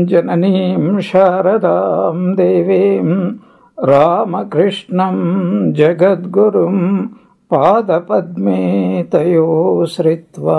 जननीं शारदां देवीं रामकृष्णं जगद्गुरुं पादपद्मे तयो श्रित्वा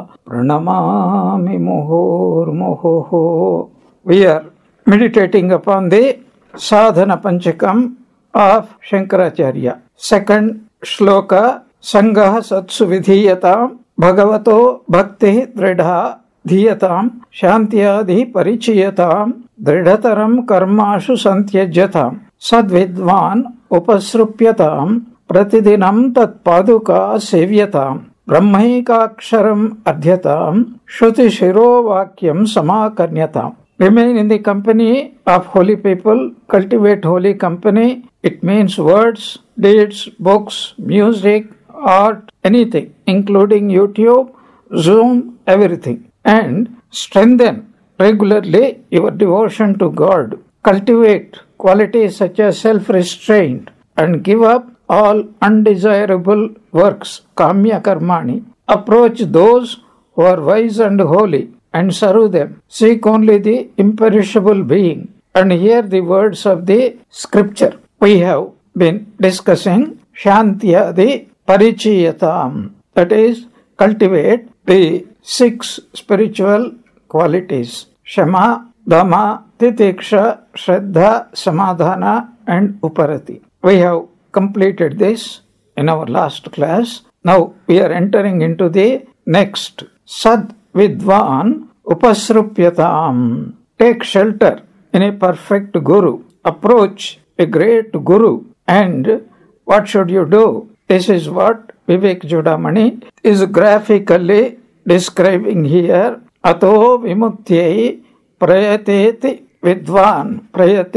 प्रणमामि मुहुर्मुहुः. We are meditating upon the Sadhana Panchakam of Shankaracharya. Second shloka, Sangha Satsu Vidhiyatam Bhagavato Bhakti Dridha Dhiyatam Shantyadi Parichiyatam Dridhataram Karmashu Santyajyatam Sadvidvan Upasrupyatam Pratidinam Tat Paduka Sevyatam Brahmaikaksharam Adhyatam Shruti Shiro Vakyam Samakarnyatam. Remain in the company of holy people, cultivate holy company. It means words, deeds, books, music, art, anything, including YouTube, Zoom, everything. And strengthen regularly your devotion to God. Cultivate qualities such as self-restraint and give up all undesirable works, kamya karmani. Approach those who are wise and holy and serve them. Seek only the imperishable being and hear the words of the scripture. We have been discussing Shantyadi Parichiyatam, that is, cultivate the 6 spiritual qualities: Shama, Dhamma, Titiksha, Shraddha, Samadhana and Uparati. We have completed this in our last class. Now we are entering into the next. Sad Vidvan Upasrupyatam. Take shelter in a perfect Guru. Approach a great Guru. And what should you do? This is what Vivek Judamani is graphically describing here. Ato Vimuktye Prayatet Vidvan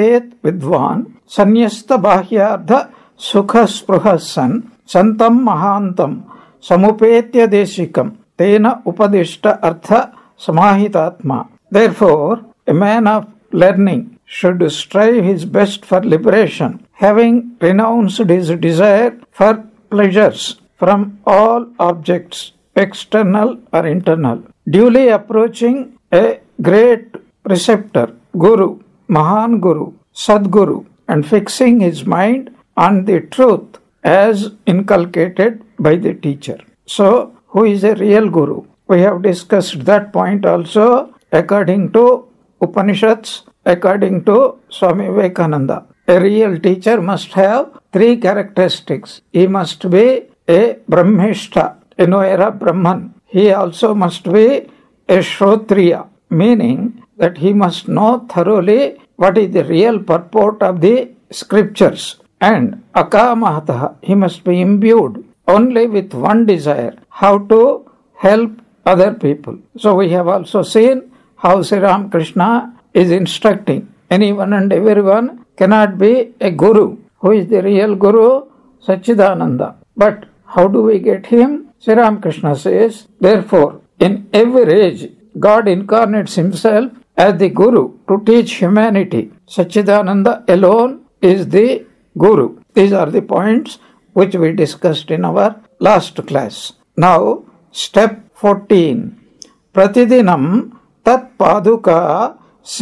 Sanyasta Bahyardha Sukha Spruhasan Santam Mahantam Samupetya Deshikam Tena Upadishta Artha Samahitatma. Therefore, a man of learning should strive his best for liberation, having renounced his desire for pleasures from all objects, external or internal. Duly approaching a great preceptor, Guru, Mahan Guru, Sadguru, and fixing his mind on the truth as inculcated by the teacher. So, who is a real Guru? We have discussed that point also according to Upanishads, according to Swami Vivekananda. A real teacher must have 3 characteristics. He must be a Brahmishta, a knower of Brahman. He also must be a Shrotriya, meaning that he must know thoroughly what is the real purport of the scriptures. And Akamahataha, he must be imbued only with one desire, how to help other people. So we have also seen how Sri Ramakrishna is instructing. Anyone and everyone cannot be a Guru. Who is the real Guru? Sachidananda. But how do we get him? Sri Ramakrishna says, therefore, in every age, God incarnates himself as the Guru to teach humanity. Sachidananda alone is the Guru. These are the points which we discussed in our last class. Now, step 14. Pratidinam tat paduka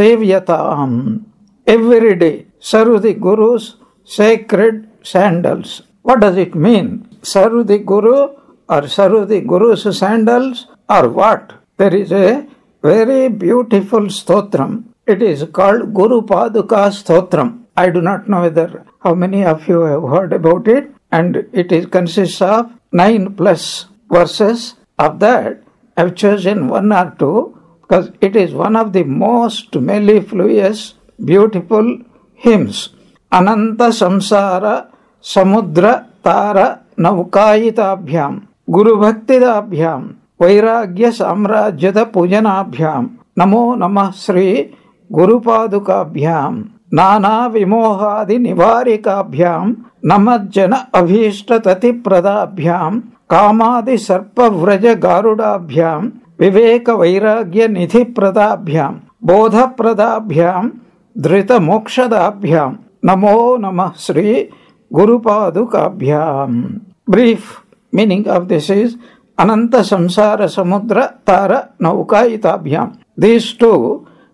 sevyatam. Every day, serve the Guru's sacred sandals. What does it mean? Serve the Guru or serve the Guru's sandals or what? There is a very beautiful stotram. It is called Guru Paduka Stotram. I do not know how many of you have heard about it, and it consists of 9 plus verses. Of that, I have chosen 1 or 2 because it is one of the most mellifluous, beautiful hymns. Ananta Samsara Samudra Tara Naukayitabhyam Guru Bhaktidabhyam Vairagya Samrajyata Pujanabhyam Namo Namah Sri Guru Padukabhyam Nana Vimohadi Nivarikabhyam Namajjana Abhishta Tati Pradabhyam Kamadi Sarpa Vraja Garudabhyam Viveka Vairagya Nidhi Pradabhyam Bodha Pradabhyam Drita Mokshadabhyam Namo Namah Sri Guru Padukabhyam. Brief meaning of this is Ananta Samsara Samudra Tara Naukayitabhyam. These 2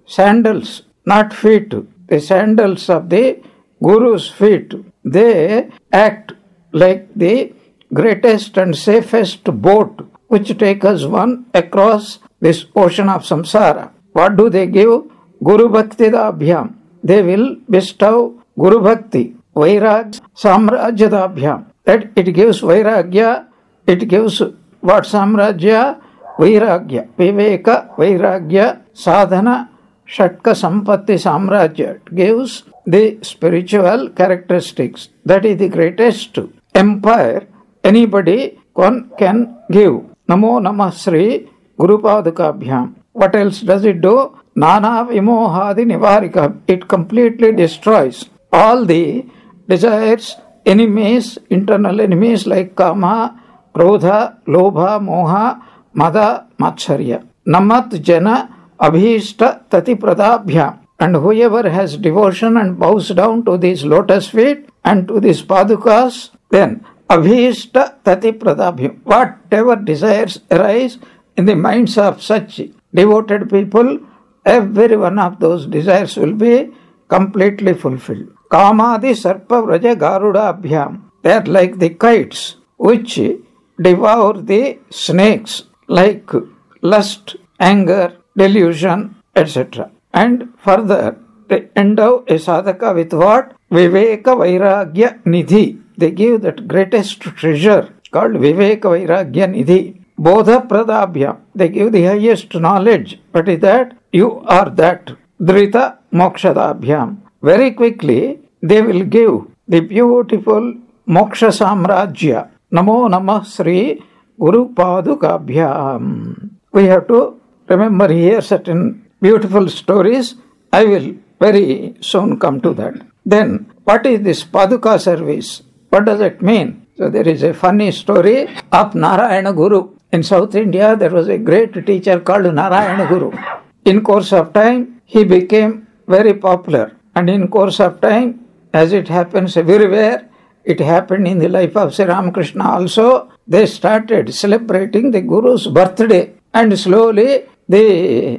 sandals, not feet, the sandals of the Guru's feet, they act like the greatest and safest boat which takes us one across this ocean of samsara. What do they give? Guru Bhakti Dabhyam. They will bestow Guru Bhakti, Vairagya, Samrajya Dabhyam. That it gives Vairagya, it gives what Samrajya? Vairagya, Viveka, Vairagya, Sadhana, Shatka, Sampatti, Samrajya. It gives the spiritual characteristics. That is the greatest empire anybody can give. Namo Namah Sri Guru Padukabhyam. What else does it do? Nana Vimohadi Nivarika. It completely destroys all the desires, enemies, internal enemies like Kama, Krodha, Lobha, Moha, Mada, Matsarya. Namat Jana Abhishta Tati Pradabhyam. And whoever has devotion and bows down to these lotus feet and to these padukas, then Abhishta Tati Pradabhyam. Whatever desires arise in the minds of such devoted people, every one of those desires will be completely fulfilled. Kamadi Sarpa Vraja Garudabhyam. They are like the kites which devour the snakes, like lust, anger, delusion, etc. And further, they endow a sadhaka with what? Viveka Vairagya Nidhi. They give that greatest treasure called Viveka Vairagya Nidhi. Bodha Pradabhya. They give the highest knowledge. What is that? You are that. Drita Mokshadabhyam. Very quickly, they will give the beautiful Moksha Samrajya. Namo Namah Sri Guru Padukabhyam. We have to remember here certain beautiful stories. I will very soon come to that. Then, what is this Paduka service? What does it mean? So there is a funny story of Narayana Guru. In South India, there was a great teacher called Narayana Guru. In course of time, he became very popular. And in course of time, as it happens everywhere, it happened in the life of Sri Ramakrishna also. They started celebrating the Guru's birthday. And slowly, the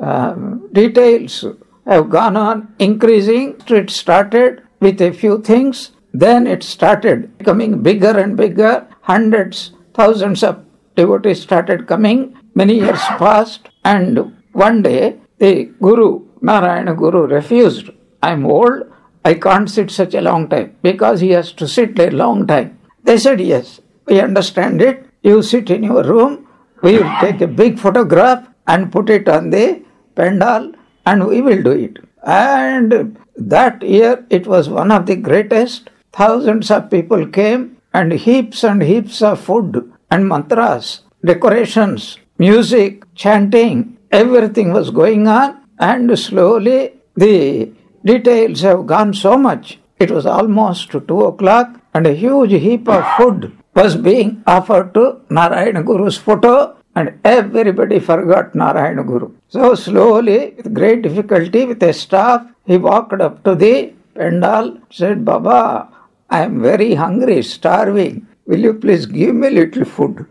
details have gone on increasing. It started with a few things. Then it started becoming bigger and bigger. Hundreds, thousands of devotees started coming. Many years passed. And one day, the Guru, Narayana Guru, refused. I am old. I can't sit such a long time. Because he has to sit a long time. They said, yes, we understand it. You sit in your room. We will take a big photograph and put it on the pandal and we will do it. And that year it was one of the greatest. Thousands of people came and heaps of food and mantras, decorations, music, chanting, everything was going on. And slowly the details have gone so much. It was almost 2 o'clock and a huge heap of food was being offered to Narayana Guru's photo and everybody forgot Narayana Guru. So slowly, with great difficulty, with a staff, he walked up to the pandal, said, Baba, I am very hungry, starving. Will you please give me a little food?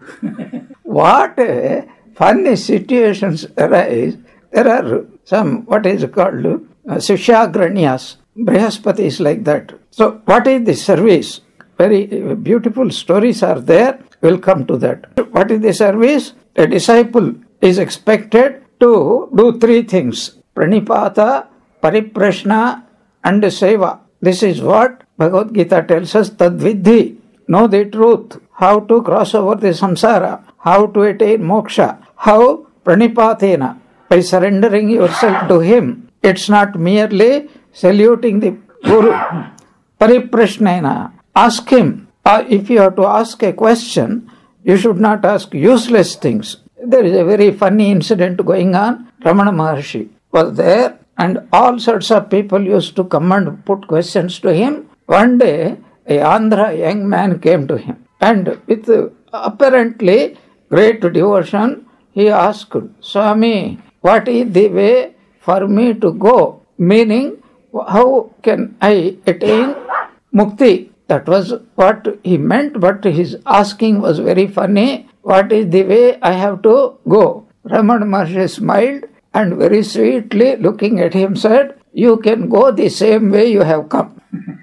What funny situations arise. There are some, what is called, Sishagranyas, Brihaspatis like that. So what is the service? Very beautiful stories are there. We'll come to that. What is the service? A disciple is expected to do 3 things. Pranipata, Pariprashna and Seva. This is what Bhagavad Gita tells us. Tadvidhi. Know the truth. How to cross over the samsara. How to attain moksha. How? Pranipatena. By surrendering yourself to him. It's not merely saluting the Guru. Pariprashnena. Ask him. If you have to ask a question, you should not ask useless things. There is a very funny incident going on. Ramana Maharshi was there and all sorts of people used to come and put questions to him. One day, a Andhra young man came to him and with apparently great devotion, he asked, Swami, what is the way for me to go? Meaning, how can I attain mukti? That was what he meant, but his asking was very funny. What is the way I have to go? Ramana Maharshi smiled and very sweetly looking at him said, "You can go the same way you have come."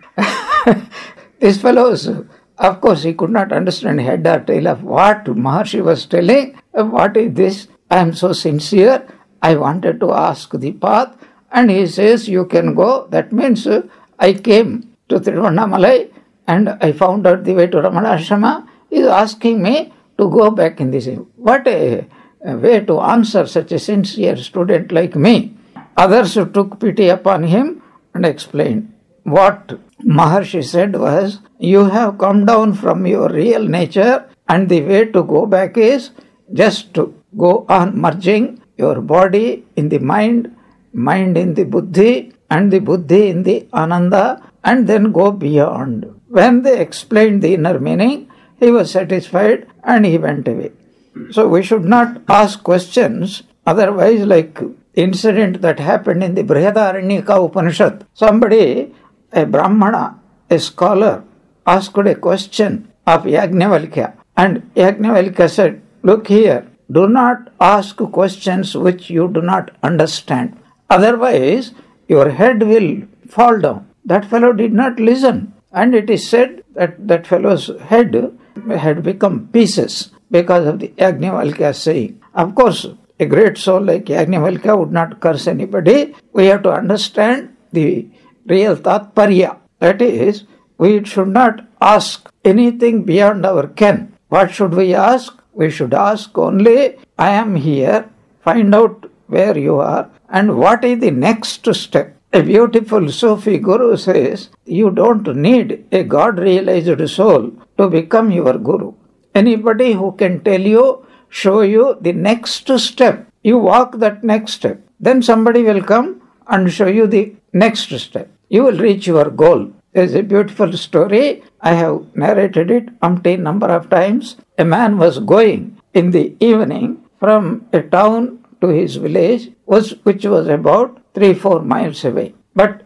These fellows, of course, he could not understand head or tail of what Maharshi was telling. What is this? I am so sincere. I wanted to ask the path. And he says, you can go. That means I came to Tiruvannamalai and I found out the way to Ramanashrama. He is asking me to go back in this. What a way to answer such a sincere student like me. Others took pity upon him and explained. What Maharshi said was, you have come down from your real nature and the way to go back is just to go on merging your body in the mind in the buddhi, and the buddhi in the ananda, and then go beyond. When they explained the inner meaning, he was satisfied and he went away. So we should not ask questions, otherwise like incident that happened in the Brihadaranyaka Upanishad. Somebody, a Brahmana, a scholar, asked a question of Yajnavalkya, and Yajnavalkya said, look here, do not ask questions which you do not understand. Otherwise, your head will fall down. That fellow did not listen. And it is said that that fellow's head had become pieces because of the Yajnavalkya saying. Of course, a great soul like Yajnavalkya would not curse anybody. We have to understand the real tatparya. That is, we should not ask anything beyond our ken. What should we ask? We should ask only, I am here, find out where you are, and what is the next step. A beautiful Sufi guru says, you don't need a God-realized soul to become your guru. Anybody who can tell you, show you the next step, you walk that next step. Then somebody will come and show you the next step. You will reach your goal. There is a beautiful story. I have narrated it umpteen number of times. A man was going in the evening from a town to his village, which was about 3-4 miles away. But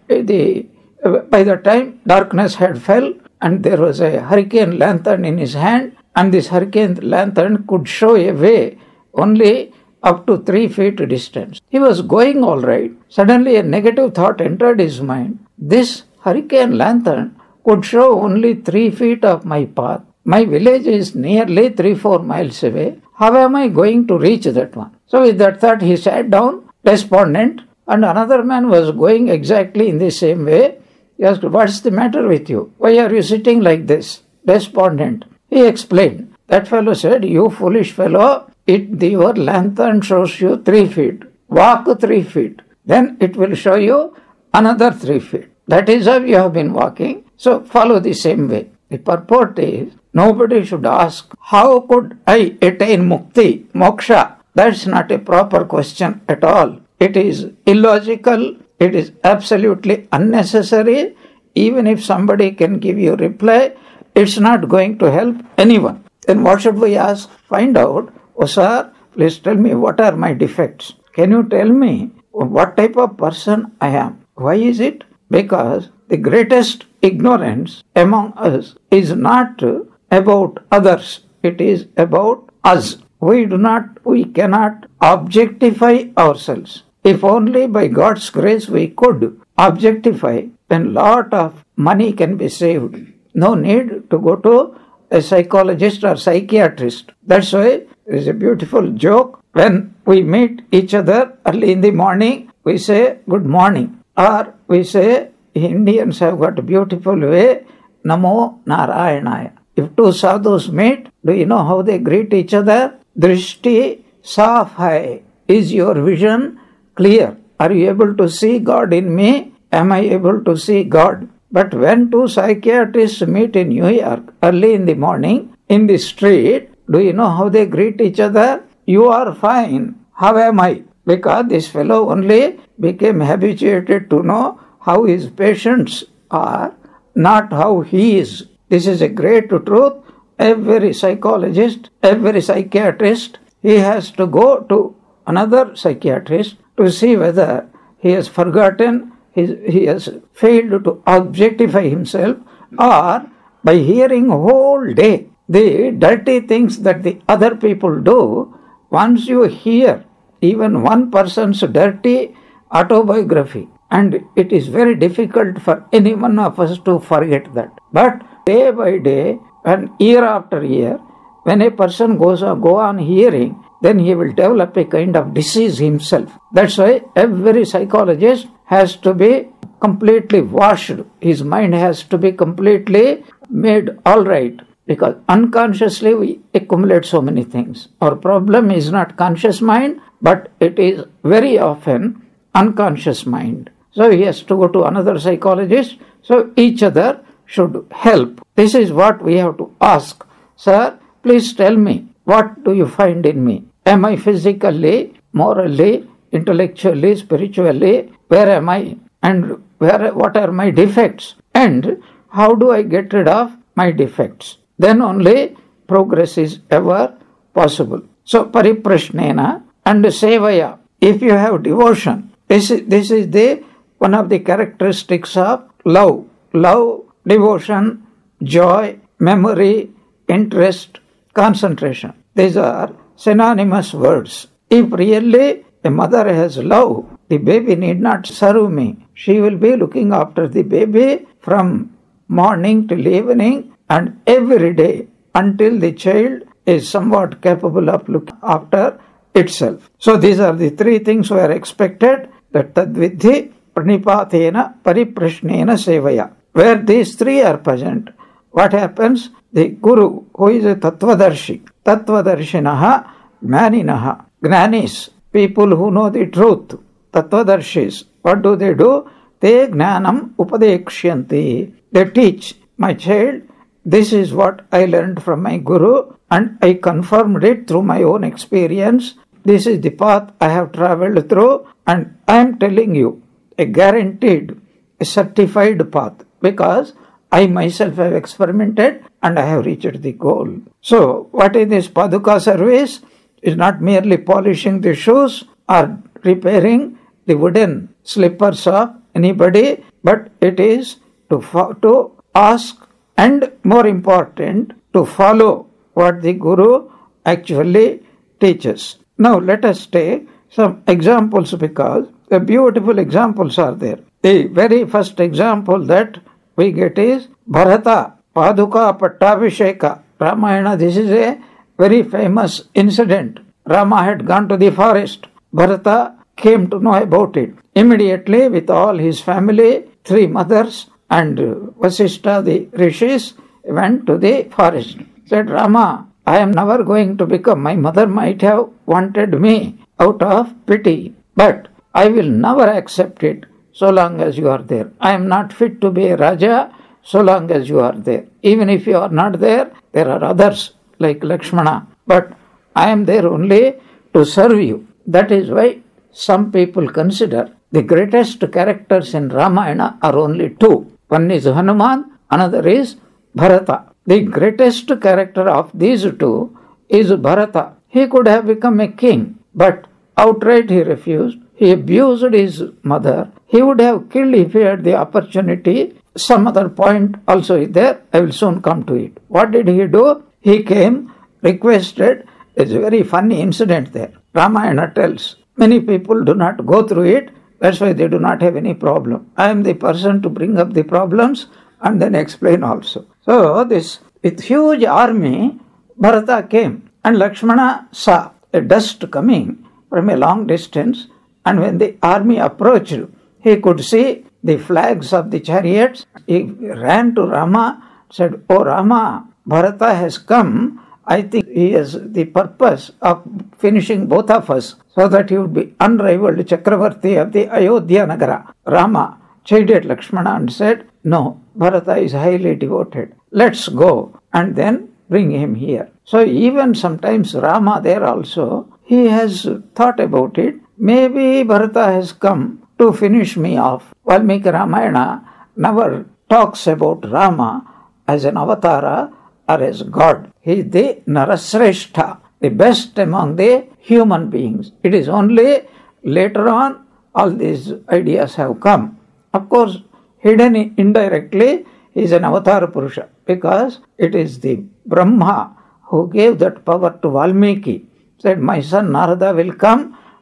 by the time darkness had fell and there was a hurricane lantern in his hand, and this hurricane lantern could show a way only up to 3 feet distance. He was going all right. Suddenly a negative thought entered his mind. This hurricane lantern could show only 3 feet of my path. My village is nearly 3-4 miles away. How am I going to reach that one? So with that thought, he sat down, despondent, and another man was going exactly in the same way. He asked, what's the matter with you? Why are you sitting like this, despondent? He explained. That fellow said, you foolish fellow, your lantern shows you 3 feet. Walk 3 feet. Then it will show you another 3 feet. That is how you have been walking. So follow the same way. The purport is, nobody should ask, how could I attain mukti, moksha? That's not a proper question at all. It is illogical. It is absolutely unnecessary. Even if somebody can give you a reply, it's not going to help anyone. Then what should we ask? Find out, oh sir, please tell me what are my defects. Can you tell me what type of person I am? Why is it? Because the greatest ignorance among us is not about others. It is about us. We cannot objectify ourselves. If only by God's grace we could objectify, then lot of money can be saved. No need to go to a psychologist or psychiatrist. That's why there is a beautiful joke. When we meet each other early in the morning, we say good morning. Or we say, Indians have got a beautiful way, Namo Narayanaya. If two sadhus meet, do you know how they greet each other? Drishti Saaf hai. Is your vision clear? Are you able to see God in me? Am I able to see God? But when two psychiatrists meet in New York early in the morning in the street, do you know how they greet each other? You are fine. How am I? Because this fellow only became habituated to know how his patients are, not how he is. This is a great truth. Every psychologist, every psychiatrist, he has to go to another psychiatrist to see whether he has forgotten, he has failed to objectify himself, or by hearing whole day the dirty things that the other people do, once you hear even one person's dirty autobiography. And it is very difficult for any one of us to forget that. But day by day and year after year, when a person go on hearing, then he will develop a kind of disease himself. That's why every psychologist has to be completely washed. His mind has to be completely made all right, because unconsciously we accumulate so many things. Our problem is not conscious mind, but it is very often unconscious mind. So he has to go to another psychologist. So each other should help. This is what we have to ask. Sir, please tell me, what do you find in me? Am I physically, morally, intellectually, spiritually? Where am I? And what are my defects? And how do I get rid of my defects? Then only progress is ever possible. So pariprashnena and sevaya. If you have devotion, this is the one of the characteristics of love. Love, devotion, joy, memory, interest, concentration. These are synonymous words. If really a mother has love, the baby need not serve me. She will be looking after the baby from morning till evening and every day until the child is somewhat capable of looking after itself. So these are the three things we are expected, that tadvidhi pranipatena pariprashnena sevaya. Where these three are present, what happens? The Guru, who is a Tattvadarshi, Tattvadarshinaha, Gnaninaha, Gnanis, people who know the truth, Tattvadarshis, what do? They Gnanam Upadekshyanti. They teach, my child, this is what I learned from my Guru and I confirmed it through my own experience. This is the path I have traveled through and I am telling you, a guaranteed, a certified path, because I myself have experimented and I have reached the goal. So, what is this Paduka service? Is not merely polishing the shoes or repairing the wooden slippers of anybody, but it is to ask and, more important, to follow what the Guru actually teaches. Now, let us take some examples, because the beautiful examples are there. The very first example that we get is Bharata Paduka Pattabhisheka. Ramayana, this is a very famous incident. Rama had gone to the forest. Bharata came to know about it. Immediately, with all his family, 3 mothers and Vasishtha, the rishis, went to the forest. Said, Rama, I am never going to become, my mother might have wanted me out of pity, but I will never accept it so long as you are there. I am not fit to be a Raja so long as you are there. Even if you are not there, there are others like Lakshmana, but I am there only to serve you. That is why some people consider the greatest characters in Ramayana are only 2. One is Hanuman, another is Bharata. The greatest character of these 2 is Bharata. He could have become a king, but outright he refused. He abused his mother. He would have killed if he had the opportunity. Some other point also is there. I will soon come to it. What did he do? He came, requested. It's a very funny incident there. Ramayana tells. Many people do not go through it. That's why they do not have any problem. I am the person to bring up the problems and then explain also. So this, with huge army, Bharata came and Lakshmana saw a dust coming from a long distance, and when the army approached, he could see the flags of the chariots. He ran to Rama, said, Oh Rama, Bharata has come. I think he has the purpose of finishing both of us so that he would be unrivaled Chakravarti of the Ayodhya Nagara. Rama chided Lakshmana and said, No, Bharata is highly devoted. Let's go and then bring him here. So even sometimes Rama there also, he has thought about it. Maybe Bharata has come to finish me off. Valmiki Ramayana never talks about Rama as an avatara or as God. He is the Narasreshta, the best among the human beings. It is only later on all these ideas have come. Of course, hidden indirectly, he is an avatar Purusha, because it is the Brahma who gave that power to Valmiki. Said, my son Narada will come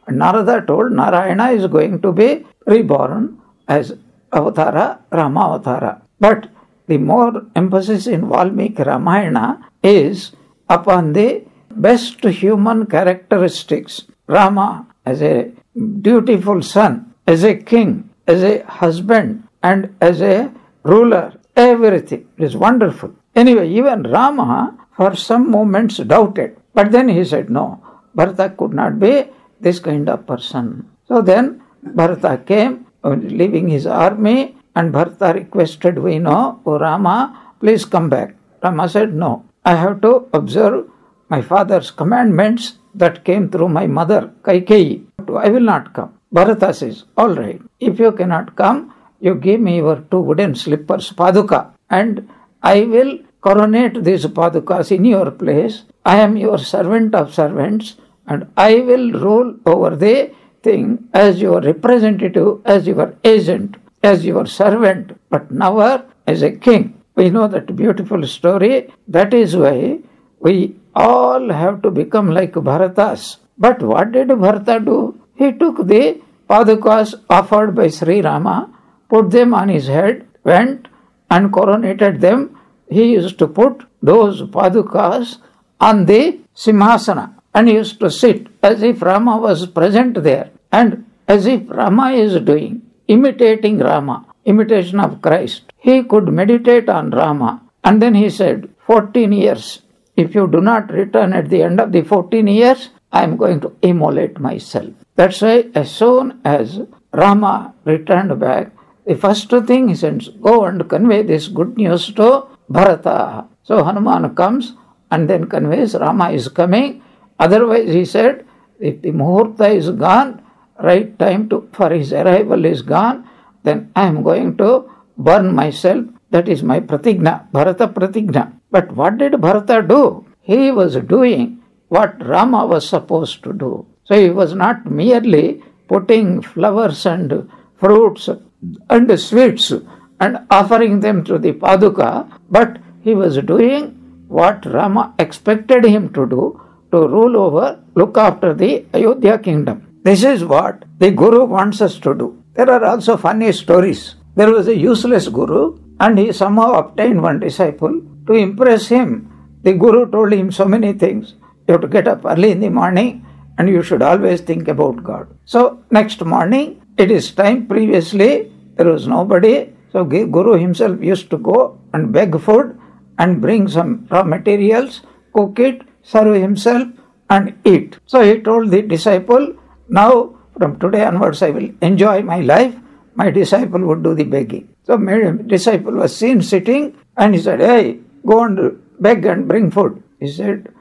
Narada told Narayana is going to be reborn as Avatara, Rama Avatara. But the more emphasis in Valmiki Ramayana is upon the best human characteristics. Rama as a dutiful son, as a king, as a husband, and as a ruler. Everything is wonderful. Anyway, even Rama for some moments doubted. But then he said, no, Bharata could not be this kind of person. So then Bharata came, leaving his army, and Bharata requested, we know, O Rama, please come back. Rama said, no, I have to observe my father's commandments that came through my mother, Kaikeyi. I will not come. Bharata says, all right, if you cannot come, you give me your 2 wooden slippers, Paduka, and I will coronate these Padukas in your place. I am your servant of servants, and I will rule over the thing as your representative, as your agent, as your servant, but never as a king. We know that beautiful story. That is why we all have to become like Bharatas. But what did Bharata do? He took the Padukas offered by Sri Rama, put them on his head, went and coronated them. He used to put those Padukas on the Simhasana and he used to sit as if Rama was present there and as if Rama is doing, imitating Rama, imitation of Christ. He could meditate on Rama, and then he said, 14 years. If you do not return at the end of the 14 years, I am going to immolate myself. That's why as soon as Rama returned back, the first thing he says, go and convey this good news to Bharata. So Hanuman comes and then conveys Rama is coming. Otherwise, he said, if the Muhurta is gone, right time for his arrival is gone, then I am going to burn myself. That is my pratigna, Bharata pratigna. But what did Bharata do? He was doing what Rama was supposed to do. So he was not merely putting flowers and fruits and sweets and offering them to the Paduka, but he was doing what Rama expected him to do, to rule over, look after the Ayodhya kingdom. This is what the Guru wants us to do. There are also funny stories. There was a useless Guru and he somehow obtained one disciple. To impress him, the Guru told him so many things. You have to get up early in the morning and you should always think about God. So next morning, it is time. Previously, there was nobody. So Guru himself used to go and beg food and bring some raw materials, cook it, serve himself and eat. So he told the disciple, now from today onwards I will enjoy my life. My disciple would do the begging. So my disciple was seen sitting and he said, hey, go and beg and bring food. He said,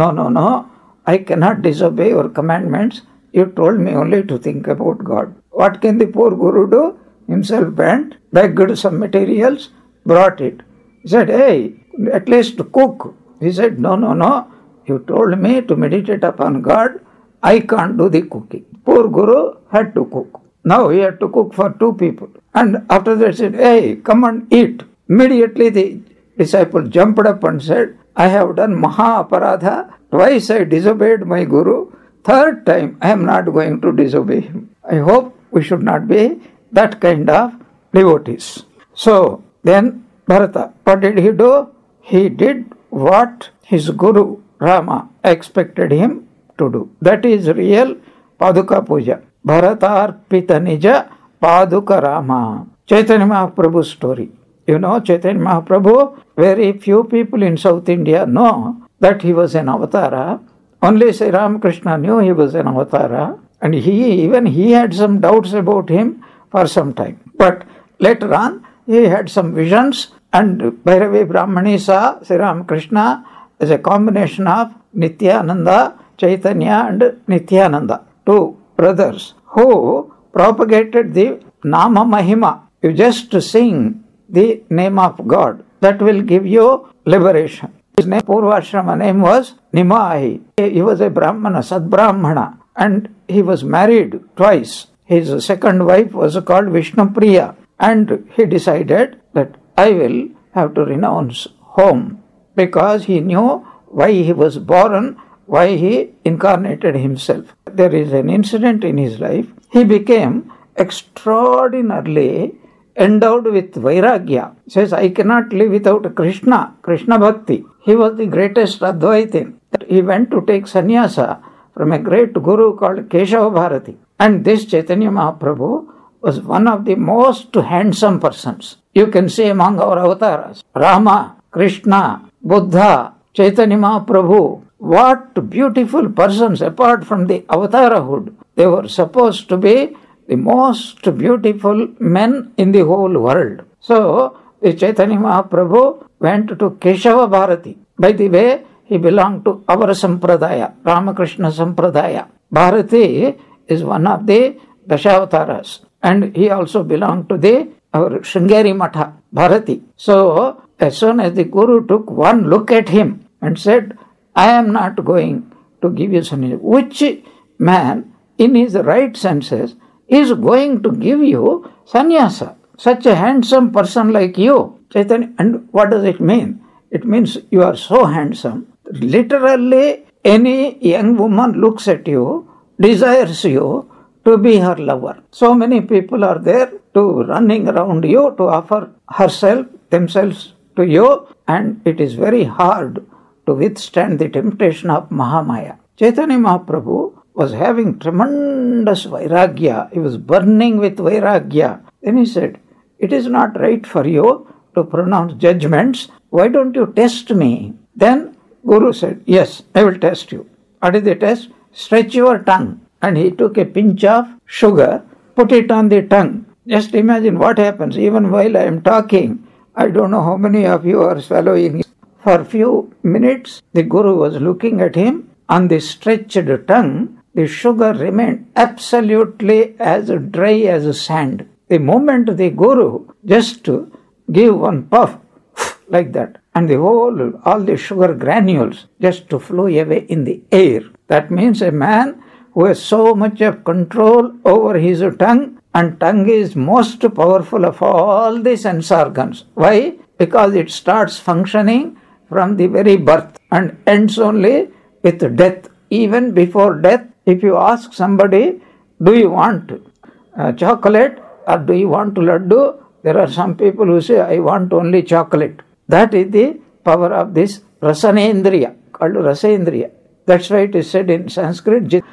no, I cannot disobey your commandments. You told me only to think about God. What can the poor Guru do? Himself went, begged some materials, brought it. He said, hey, at least cook. He said, no, you told me to meditate upon God. I can't do the cooking. Poor Guru had to cook. Now he had to cook for 2 people. And after that said, hey, come and eat. Immediately the disciple jumped up and said, I have done Maha Aparadha. Twice I disobeyed my Guru. 3rd time I am not going to disobey him. I hope we should not be that kind of devotees. So then Bharata, what did he do? He did what his Guru Rama expected him to do. That is real Paduka Puja. Bharatarpita Nija Paduka Rama. Chaitanya Mahaprabhu's story. You know Chaitanya Mahaprabhu, very few people in South India know that he was an avatara. Only Sri Ramakrishna knew he was an avatara, and he had some doubts about him for some time. But later on, he had some visions, and Bhairavi Brahmani saw Sri Ramakrishna as a combination of Nityananda, Chaitanya and Nityananda, 2 brothers who propagated the Nama Mahima. You just sing the name of God. That will give you liberation. His name, Purvashrama name was Nimahi. He was a Brahmana, Sadbrahmana, and he was married twice. His second wife was called Vishnupriya, and he decided that I will have to renounce home, because he knew why he was born, why he incarnated himself. There is an incident in his life. He became extraordinarily endowed with Vairagya. He says, I cannot live without Krishna Bhakti. He was the greatest Advaitin. He went to take sannyasa from a great guru called Keshava Bharati. And this Chaitanya Mahaprabhu was one of the most handsome persons you can see among our avatars. Rama, Krishna, Buddha, Chaitanya Mahaprabhu. What beautiful persons apart from the avatarahood. They were supposed to be the most beautiful men in the whole world. So, the Chaitanya Mahaprabhu went to Keshava Bharati. By the way, he belonged to our Sampradaya, Ramakrishna Sampradaya. Bharati is one of the Dashavataras. And he also belonged to our Sringeri Matha, Bharati. So, as soon as the Guru took one look at him and said, I am not going to give you sannyasa. Which man in his right senses is going to give you sannyasa? Such a handsome person like you. Chaitanya, and what does it mean? It means you are so handsome. Literally, any young woman looks at you, desires you to be her lover. So many people are there to running around you to offer themselves to you, and it is very hard to withstand the temptation of Mahamaya. Chaitanya Mahaprabhu was having tremendous Vairagya. He was burning with Vairagya. Then he said, it is not right for you to pronounce judgments. Why don't you test me? Then Guru said, yes, I will test you. What is the test? Stretch your tongue. And he took a pinch of sugar, put it on the tongue. Just imagine what happens. Even while I am talking, I don't know how many of you are swallowing. For a few minutes, the Guru was looking at him. On the stretched tongue, the sugar remained absolutely as dry as sand. The moment the Guru just gave one puff, like that, and all the sugar granules just to flow away in the air. That means a man who has so much of control over his tongue, and tongue is most powerful of all the sense organs. Why? Because it starts functioning from the very birth and ends only with death. Even before death, if you ask somebody, do you want chocolate or do you want laddu? There are some people who say, I want only chocolate. That is the power of this rasanendriya, called rasendriya. That's why it is said in Sanskrit, jite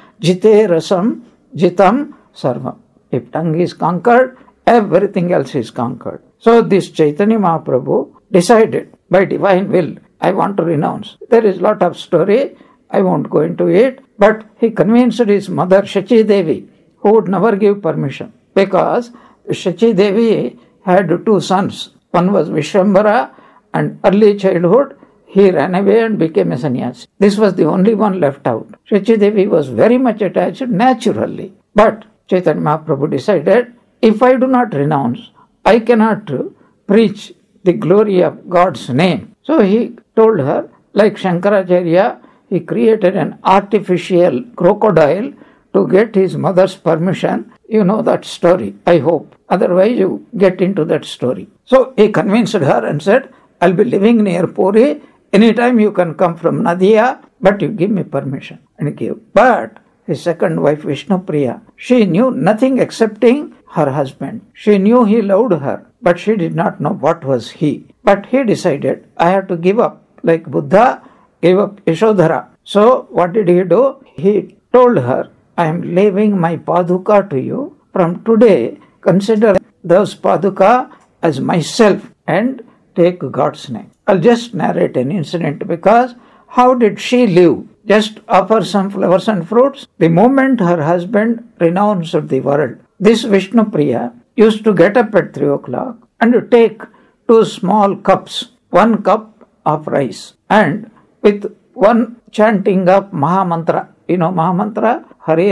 rasam jitam sarvam. If tongue is conquered, everything else is conquered. So this Chaitanya Mahaprabhu decided by divine will, I want to renounce. There is a lot of story, I won't go into it, but he convinced his mother Shachi Devi, who would never give permission, because Shachi Devi had two sons. One was Vishwambara, and early childhood he ran away and became a sannyasi. This was the only one left out. Shachi Devi was very much attached naturally. But Chaitanya Mahaprabhu decided, if I do not renounce, I cannot preach the glory of God's name. So he told her, like Shankaracharya, he created an artificial crocodile to get his mother's permission. You know that story, I hope. Otherwise you get into that story. So he convinced her and said, I'll be living near Puri. Anytime you can come from Nadia, but you give me permission. And he gave. But his second wife, Vishnupriya, she knew nothing excepting her husband. She knew he loved her, but she did not know what was he. But he decided, I have to give up. Like Buddha gave up Yashodhara. So what did he do? He told her, I am leaving my paduka to you. From today, consider those paduka as myself and take God's name. I'll just narrate an incident, because how did she live? Just offer some flowers and fruits? The moment her husband renounced the world, this Vishnupriya used to get up at 3 o'clock and take 2 small cups, 1 cup of rice, and with one chanting of Mahamantra. You know Mahamantra? Hare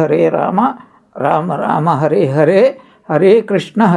Rama, Rama Rama, Hare Hare, Hare Krishna,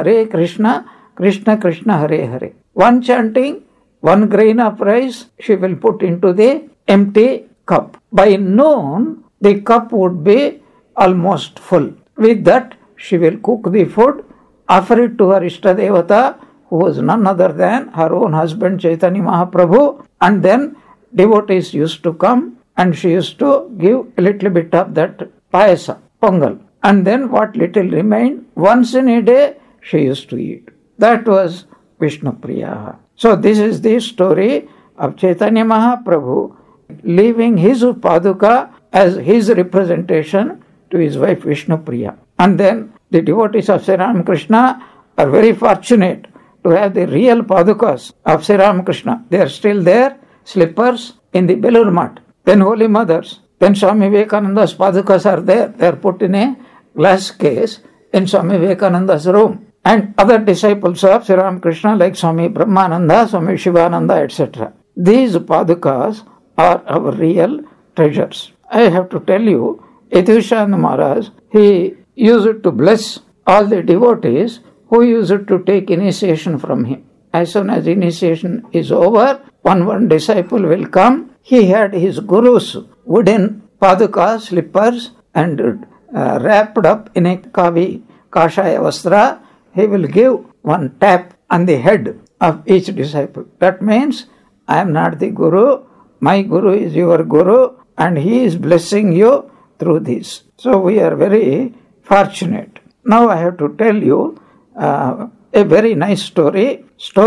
Krishna Krishna, Hare Hare. One chanting, 1 grain of rice she will put into the empty cup. By noon, the cup would be almost full. With that, she will cook the food, offer it to her Ishtadevata, who was none other than her own husband Chaitanya Mahaprabhu, and then devotees used to come and she used to give a little bit of that payasa, pongal. And then what little remained, once in a day, she used to eat. That was Vishnu Priya. So this is the story of Chaitanya Mahaprabhu leaving his Paduka as his representation to his wife Vishnu Priya. And then the devotees of Sri Ramakrishna are very fortunate to have the real Padukas of Sri Ramakrishna. They are still there, slippers in the Belur Math. Then Holy Mothers. Then Swami Vivekananda's Padukas are there. They are put in a glass case in Swami Vivekananda's room. And other disciples of Sri Ramakrishna like Swami Brahmananda, Swami Shivananda, etc. These Padukas are our real treasures. I have to tell you, Yatishchandra Maharaj, he used to bless all the devotees who used to take initiation from him. As soon as initiation is over, one disciple will come. He had his guru's wooden paduka slippers and wrapped up in a kavi, kashaya vastra. He will give one tap on the head of each disciple. That means, I am not the guru, my guru is your guru, and he is blessing you through this. So we are very fortunate. Now I have to tell you a very nice story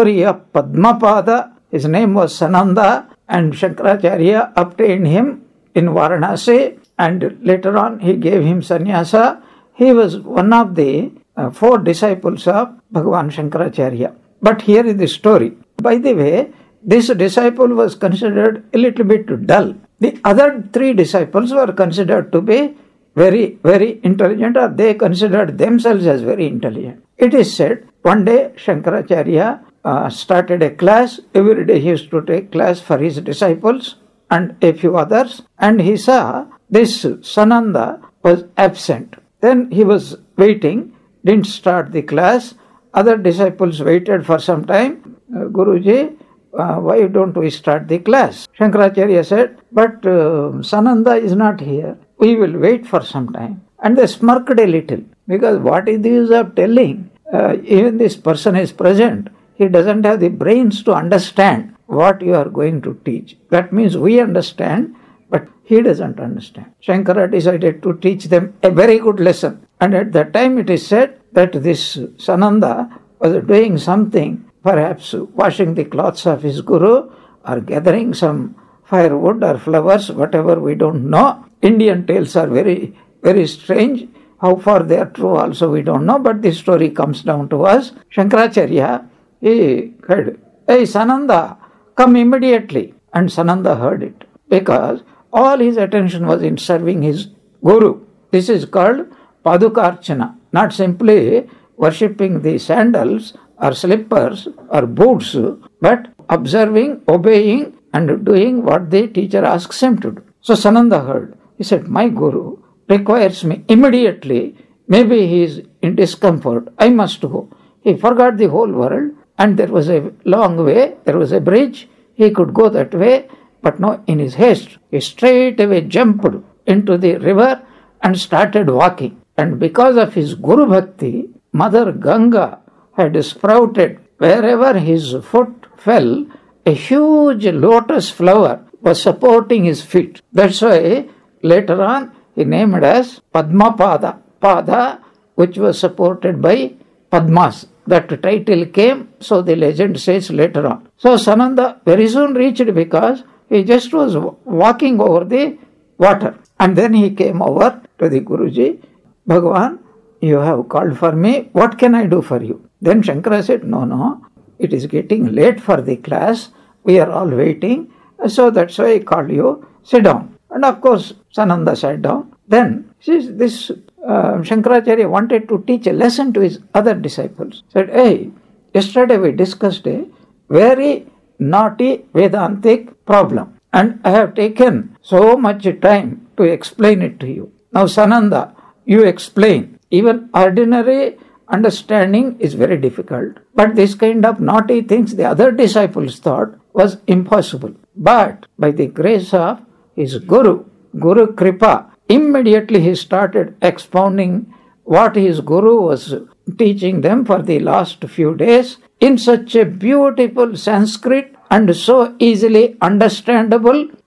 of Padmapada. His name was Sananda, and Shankaracharya obtained him in Varanasi, and later on he gave him sannyasa. He was one of the 4 disciples of Bhagavan Shankaracharya. But here is the story. By the way, this disciple was considered a little bit dull. The other 3 disciples were considered to be very, very intelligent, or they considered themselves as very intelligent. It is said, one day Shankaracharya started a class. Every day he used to take class for his disciples and a few others, and he saw this Sananda was absent. Then he was waiting, didn't start the class. Other disciples waited for some time. Guruji, why don't we start the class? Shankaracharya said, but Sananda is not here. We will wait for some time. And they smirked a little, because what is the use of telling? Even this person is present. He doesn't have the brains to understand what you are going to teach. That means we understand, but he doesn't understand. Shankara decided to teach them a very good lesson. And at that time it is said that this Sananda was doing something, perhaps washing the clothes of his guru, or gathering some firewood or flowers, whatever, we don't know. Indian tales are very, very strange. How far they are true also we don't know, but this story comes down to us. Shankaracharya, he heard, hey Sananda, come immediately. And Sananda heard it, because all his attention was in serving his guru. This is called Paduka Archana, not simply worshipping the sandals or slippers or boots, but observing, obeying, and doing what the teacher asks him to do. So Sananda heard. He said, my guru requires me immediately. Maybe he is in discomfort. I must go. He forgot the whole world, and there was a long way. There was a bridge. He could go that way, but no, in his haste, he straight away jumped into the river and started walking. And because of his Guru Bhakti, Mother Ganga had sprouted wherever his foot fell. A huge lotus flower was supporting his feet. That's why later on he named as Padmapada. Pada, which was supported by Padmas. That title came, so the legend says later on. So Sananda very soon reached, because he just was walking over the water. And then he came over to the Guruji. Bhagavan, you have called for me. What can I do for you? Then Shankara said, no, it is getting late for the class. We are all waiting. So that's why I called you. Sit down. And of course, Sananda sat down. Then this Shankaracharya wanted to teach a lesson to his other disciples. Said, hey, yesterday we discussed a very naughty Vedantic problem, and I have taken so much time to explain it to you. Now Sananda, you explain. Even ordinary understanding is very difficult, but this kind of naughty things the other disciples thought was impossible. But by the grace of his Guru Kripa, immediately he started expounding what his Guru was teaching them for the last few days in such a beautiful Sanskrit and so easily understandable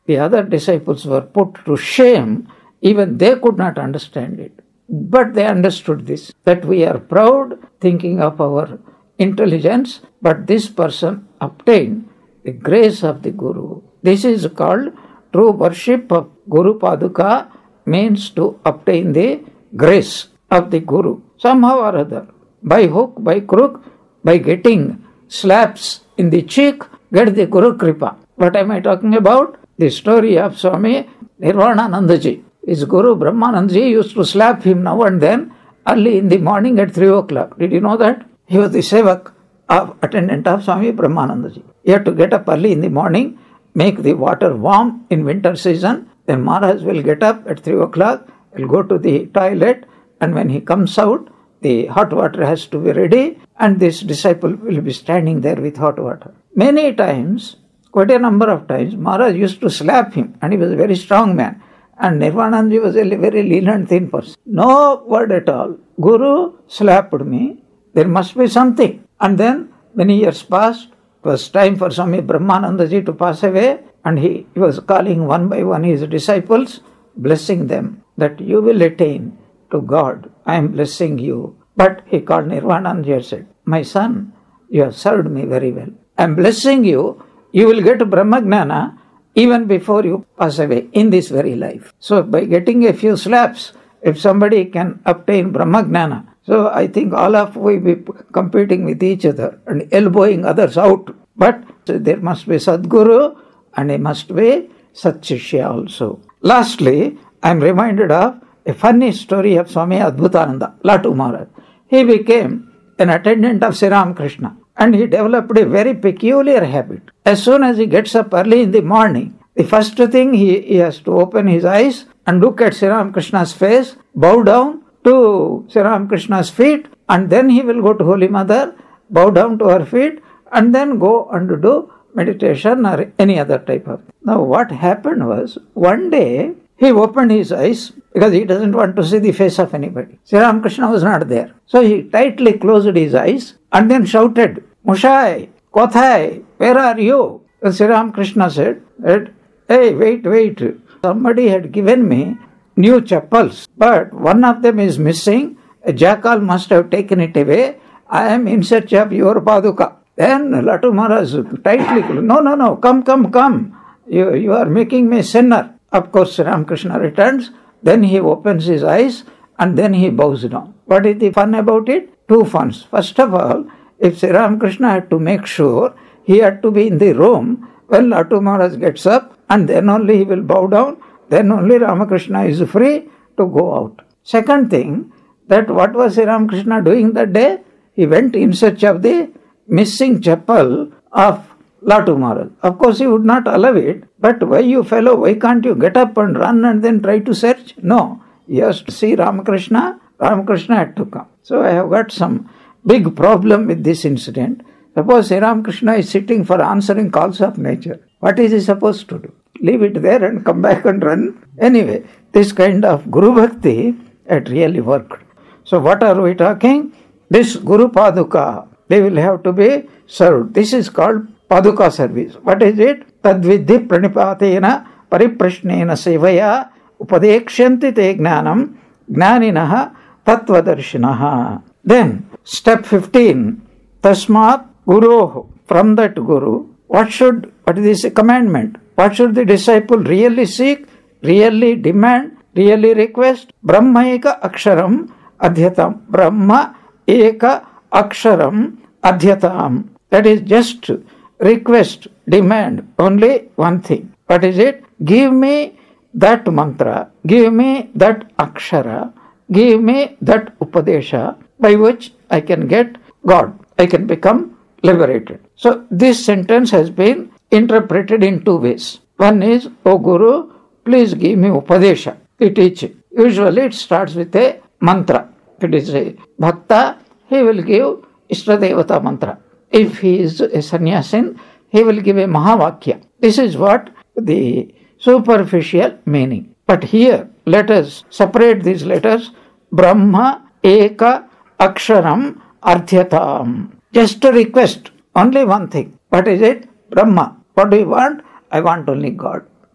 the other disciples were put to shame, even they could not understand it. But they understood this, that we are proud thinking of our intelligence, but this person obtained the grace of the Guru. This is called true worship of Guru Paduka, means to obtain the grace of the Guru. Somehow or other, by hook, by crook, by getting slaps in the cheek, get the Guru Kripa. What am I talking about? The story of Swami Nirvananandaji. His Guru Brahmanandaji used to slap him now and then early in the morning at 3 o'clock. Did you know that? He was the sevak of attendant of Swami Brahmanandaji. He had to get up early in the morning, make the water warm in winter season. Then Maharaj will get up at 3 o'clock, will go to the toilet, and when he comes out, the hot water has to be ready, and this disciple will be standing there with hot water. Many times, quite a number of times, Maharaj used to slap him, and he was a very strong man. And Nirvanandaji was a very lean and thin person. No word at all. Guru slapped me. There must be something. And then, many years passed. It was time for Swami Brahmanandaji to pass away. And he was calling one by one his disciples, blessing them, that you will attain to God. I am blessing you. But he called Nirvanandaji and said, my son, you have served me very well. I am blessing you. You will get Brahmagnana even before you pass away in this very life. So by getting a few slaps, if somebody can obtain Brahmagnana, so I think all of we be competing with each other and elbowing others out. But there must be Sadguru and there must be Satshishya also. Lastly, I am reminded of a funny story of Swami Adbhutananda, Latu Maharaj. He became an attendant of Sri Ramakrishna. And he developed a very peculiar habit. As soon as he gets up early in the morning, the first thing he has to open his eyes and look at Sri Ramakrishna's face, bow down to Sri Ramakrishna's feet, and then he will go to Holy Mother, bow down to her feet, and then go and do meditation or any other type of thing. Now what happened was, one day he opened his eyes because he doesn't want to see the face of anybody. Sri Ramakrishna was not there. So he tightly closed his eyes and then shouted, Mushai, Kothai, where are you? And Sri Ramakrishna said, hey, wait. Somebody had given me new chappals, but one of them is missing. A jackal must have taken it away. I am in search of your Paduka. Then Latu Maharaj tightly, no, come. You are making me sinner. Of course, Sri Ramakrishna returns. Then he opens his eyes and then he bows down. What is the fun about it? Two funs. First of all, if Sri Ramakrishna had to make sure he had to be in the room when Latu Maharaj gets up, and then only he will bow down, then only Ramakrishna is free to go out. Second thing, that what was Sri Ramakrishna doing that day? He went in search of the missing chapel of Latu Maharaj. Of course, he would not allow it, but why you fellow, why can't you get up and run and then try to search? No, he has to see Ramakrishna. Ramakrishna had to come. So I have got some big problem with this incident. Suppose Sri Ramakrishna is sitting for answering calls of nature. What is he supposed to do? Leave it there and come back and run? Anyway, this kind of Guru Bhakti had really worked. So what are we talking? This Guru Paduka, they will have to be served. This is called Paduka service. What is it? Tadvidhi pranipatena pariprashnena sevaya upadekshanti te gnanam gnaninaha tatvadarshinaha. Then, step 15, Tasmat Guruho. From that Guru, what is this commandment? What should the disciple really seek, really demand, really request? Brahmaeka aksharam adhyatam. Brahma eka aksharam adhyatam. That is just request, demand only one thing. What is it? Give me that mantra, give me that akshara, give me that upadesha by which I can get God. I can become liberated. So this sentence has been interpreted in two ways. One is, O Guru, please give me upadesha, the teaching. Usually it starts with a mantra. It is a bhakta, he will give Ishtadevata mantra. If he is a sannyasin, he will give a mahavakya. This is what the superficial meaning. But here, let us separate these letters. Brahma eka aksharam ardhyatam. Just a request, only one thing. What is it? Brahma. What do you want? I want only God.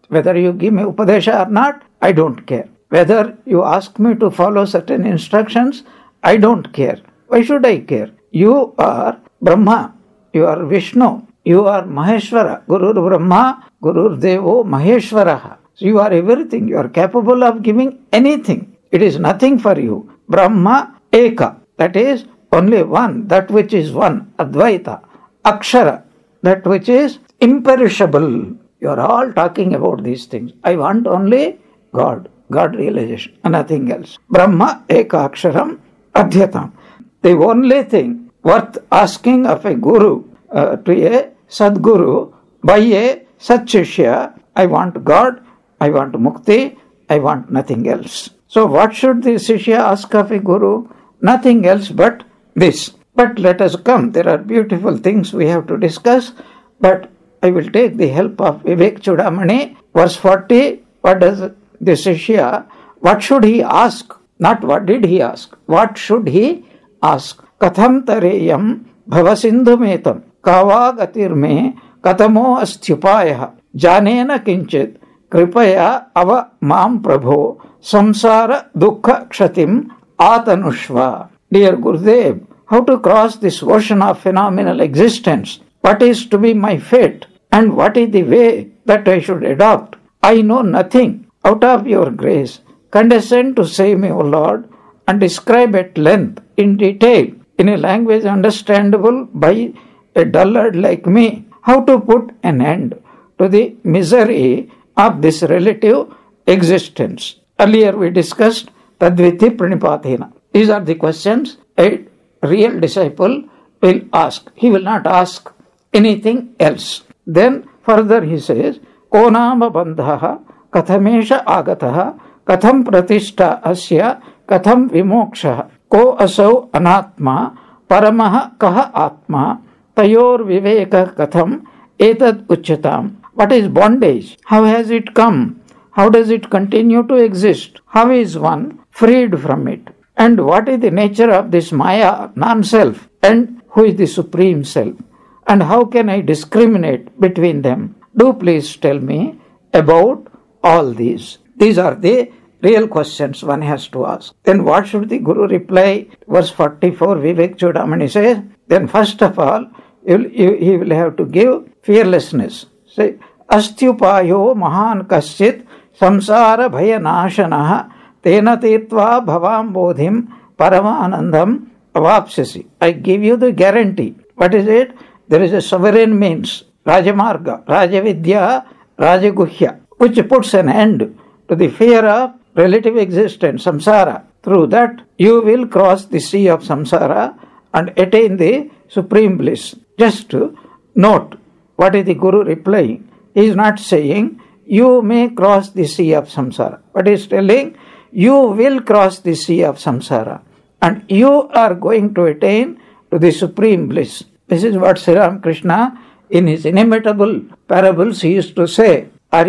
Whether you give me Upadesha or not, I don't care. Whether you ask me to follow certain instructions, I don't care. Why should I care? You are Brahma, you are Vishnu, you are Maheshwara. Gurur Brahma, Gurur Devo Maheshwaraha. So you are everything. You are capable of giving anything. It is nothing for you. Brahma Eka, that is only one, that which is one, Advaita. Akshara, that which is imperishable. You are all talking about these things. I want only God realization, nothing else. Brahma Eka Aksharam Adhyatam. The only thing worth asking of a guru to a Sadguru by a Satshishya, I want God, I want Mukti, I want nothing else. So what should the Shishya ask of a guru? Nothing else but this. But let us come. There are beautiful things we have to discuss, but I will take the help of Vivek Chudamani. Verse 40, what does the Shishya, what should he ask? Not what did he ask. What should he ask? Katham tareyam bhavasindhumetam kavagatir me katamo asthupaya janena kinchit kripaya ava mam prabho samsara dukkha kshatim atanushva. Dear Gurudev, how to cross this ocean of phenomenal existence? What is to be my fate? And what is the way that I should adopt? I know nothing. Out of your grace, condescend to save me, O Lord, and describe at length, in detail, in a language understandable by a dullard like me, how to put an end to the misery of this relative existence. Earlier we discussed Tadviti Pranipathena. These are the questions a real disciple will ask. He will not ask anything else. Then further he says, Konama bandhaha kathamesha agataha katham pratishtha asya katham vimoksha ko asau anatma paramaha kaha atma tayor viveka katham etad uchatam. What is bondage? How has it come? How does it continue to exist? How is one freed from it? And what is the nature of this Maya, non-self, and who is the Supreme Self? And how can I discriminate between them? Do please tell me about all these. These are the real questions one has to ask. Then what should the Guru reply? Verse 44, Vivek Chudamani says, then first of all, he will have to give fearlessness. Say, Astyupayo mahan kaschit samsara bhaya nashanaha tena tirtva bhavam bodhim paramanandam avapsasi. I give you the guarantee. What is it? There is a sovereign means, Rajamarga, Rajavidya, Rajaguhya, which puts an end to the fear of relative existence, samsara. Through that, you will cross the sea of samsara and attain the supreme bliss. Just to note, what is the Guru replying? He is not saying, you may cross the sea of samsara. But he is telling, you will cross the sea of samsara. And you are going to attain to the supreme bliss. This is what Sri Ramakrishna, in his inimitable parables, he used to say, have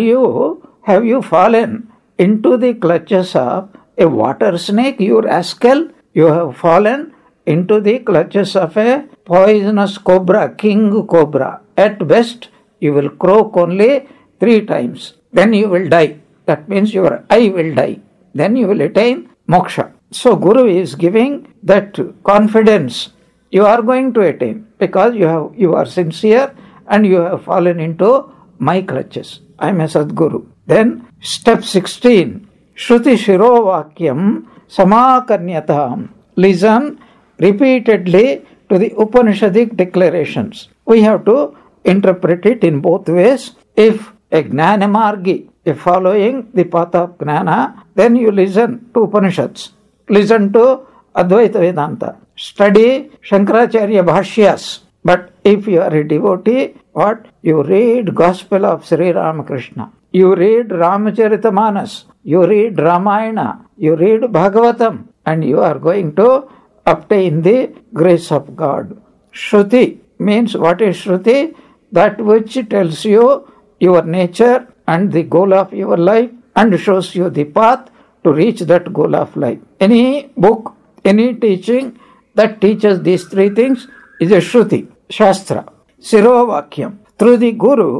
you fallen into the clutches of a water snake, you rascal? You have fallen into the clutches of a poisonous cobra, king cobra. At best, you will croak only 3 times. Then you will die. That means your eye will die. Then you will attain moksha. So Guru is giving that confidence. You are going to attain because you are sincere and you have fallen into my clutches. I am a Sadguru. Then step 16. Shruti Shiro Vakyam Samakarnyatam. Listen repeatedly to the Upanishadic declarations. We have to interpret it in both ways. If a Gnanamargi is following the path of Gnana, then you listen to Upanishads. Listen to Advaita Vedanta. Study Shankaracharya Bhashyas. But if you are a devotee, what? You read Gospel of Sri Ramakrishna. You read Ramacharita-manas. You read Ramayana. You read Bhagavatam. And you are going to obtain the grace of God. Shruti means, what is Shruti? That which tells you your nature and the goal of your life and shows you the path to reach that goal of life. Any book, any teaching that teaches these 3 things is a Shruti, Shastra. Siro Vakyam. Through the Guru,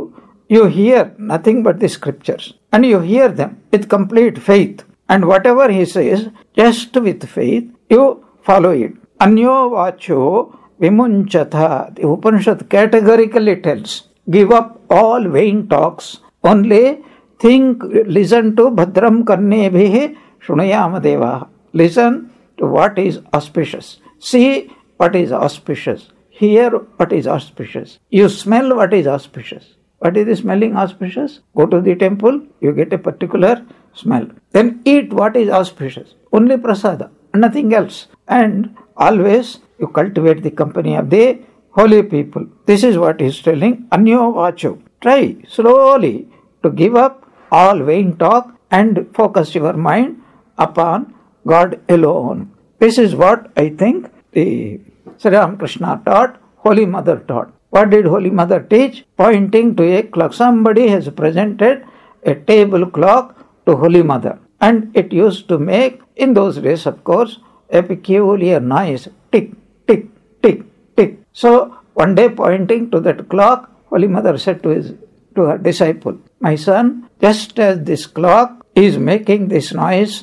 you hear nothing but the scriptures, and you hear them with complete faith, and whatever he says, just with faith, you follow it. Anyo vacho vimunchatha. The Upanishad categorically tells, give up all vain talks, only think, listen to Bhadram Karnebhihi Shunayama Deva. Listen to what is auspicious. See what is auspicious. Hear what is auspicious. You smell what is auspicious. What is the smelling auspicious? Go to the temple, you get a particular smell. Then eat what is auspicious. Only prasada, nothing else. And always you cultivate the company of the holy people. This is what he is telling. Anyo vacho. Try slowly to give up all vain talk and focus your mind upon God alone. This is what I think the Sri Ramakrishna taught, Holy Mother taught. What did Holy Mother teach? Pointing to a clock. Somebody has presented a table clock to Holy Mother, and it used to make, in those days of course, a peculiar noise. Tick, tick, tick, tick. So one day, pointing to that clock, Holy Mother said to her disciple, my son, just as this clock is making this noise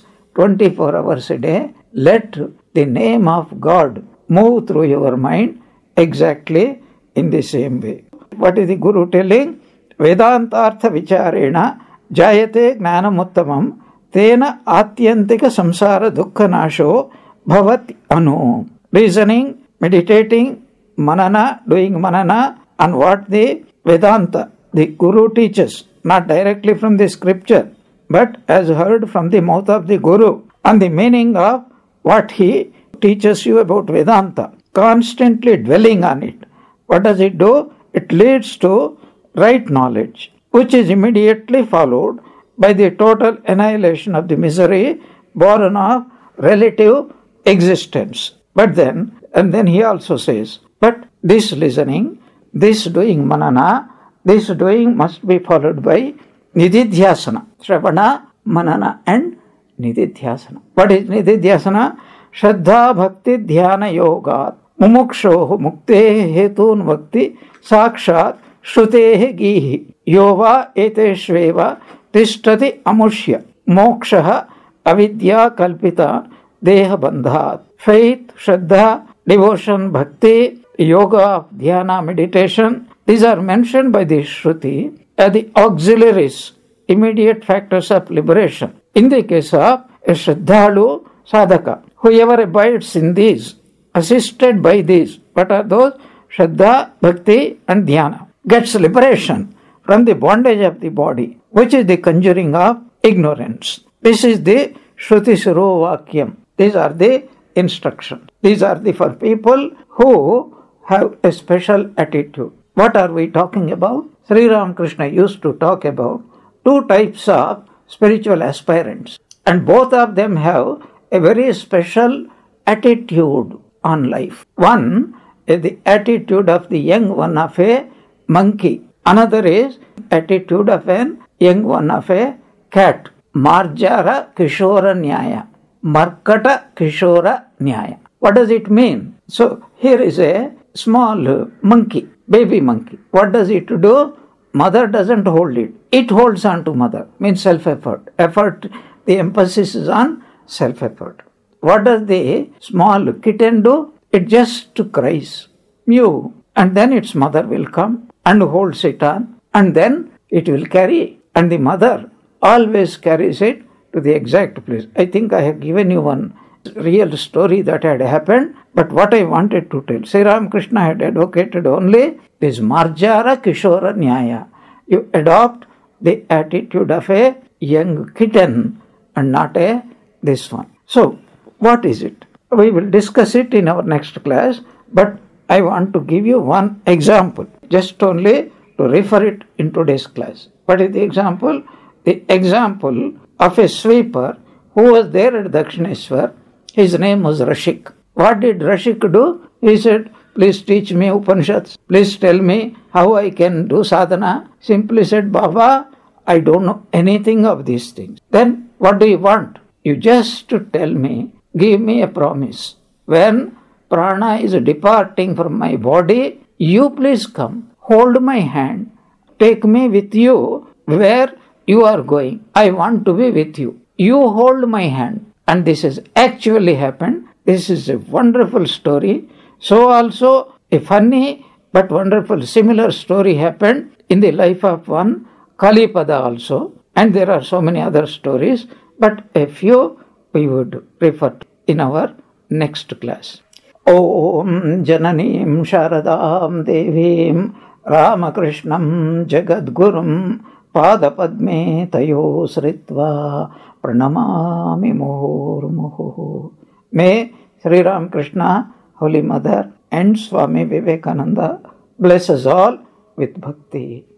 24 hours a day, let the name of God move through your mind exactly in the same way. What is the Guru telling? Vedantartha vicharena jayate jnanamuttamam tena atyantika samsara dukkha nasho bhavat anu. Reasoning, meditating, manana, doing manana on what the Vedanta, the Guru teaches, not directly from the scripture, but as heard from the mouth of the Guru, on the meaning of what he teaches you about Vedanta, constantly dwelling on it. What does it do? It leads to right knowledge, which is immediately followed by the total annihilation of the misery born of relative existence. But then, and then he also says, but this listening, this doing manana, this doing must be followed by nididhyasana, Shravana, Manana and nididhyasana. What is nididhyasana? Shraddha Bhakti Dhyana Yoga Mumukshoh Mukte Hetun Bhakti Sakshat Shrutehe Gihi Yova Eteshveva Tishtati Amushya Mokshaha Avidya Kalpita Deha Bandhat. Faith, Shraddha, devotion, bhakti, yoga, dhyana, meditation, these are mentioned by the Shruti as the auxiliaries, immediate factors of liberation. In the case of a Shraddhalu Sadhaka, whoever abides in these, assisted by these, what are those? Shraddha, Bhakti and Dhyana, gets liberation from the bondage of the body, which is the conjuring of ignorance. This is the Shruti Suro Vakyam. These are the instructions. These are the for people who have a special attitude. What are we talking about? Sri Ramakrishna used to talk about two types of spiritual aspirants, and both of them have a very special attitude on life. One is the attitude of the young one of a monkey. Another is attitude of an young one of a cat. Marjara Kishora Nyaya. Markata Kishora Nyaya. What does it mean? So here is a small monkey, baby monkey. What does it do? Mother doesn't hold it. It holds on to mother. Means self-effort. Effort, the emphasis is on self-effort. What does the small kitten do? It just cries, mew, and then its mother will come and holds it on, and then it will carry, and the mother always carries it to the exact place. I think I have given you one real story that had happened, but what I wanted to tell, Sri Ramakrishna had advocated only this Marjara Kishora Nyaya. You adopt the attitude of a young kitten and not this one. So, what is it? We will discuss it in our next class, but I want to give you one example, just only to refer it in today's class. What is the example? The example of a sweeper who was there at Dakshineshwar. His name was Rashik. What did Rashik do? He said, please teach me Upanishads. Please tell me how I can do sadhana. Simply said, Baba, I don't know anything of these things. Then what do you want? You just tell me, give me a promise. When prana is departing from my body, you please come, hold my hand, take me with you where you are going. I want to be with you. You hold my hand. And this has actually happened. This is a wonderful story. So also a funny but wonderful similar story happened in the life of one Kalipada also. And there are so many other stories, but a few we would refer to in our next class. Om Jananim Sharadam Devim Ramakrishnam Jagadgurum Padapadme Tayo Sritva Pranamami Murmuhu. May Sri Ramakrishna, Holy Mother, and Swami Vivekananda bless us all with bhakti.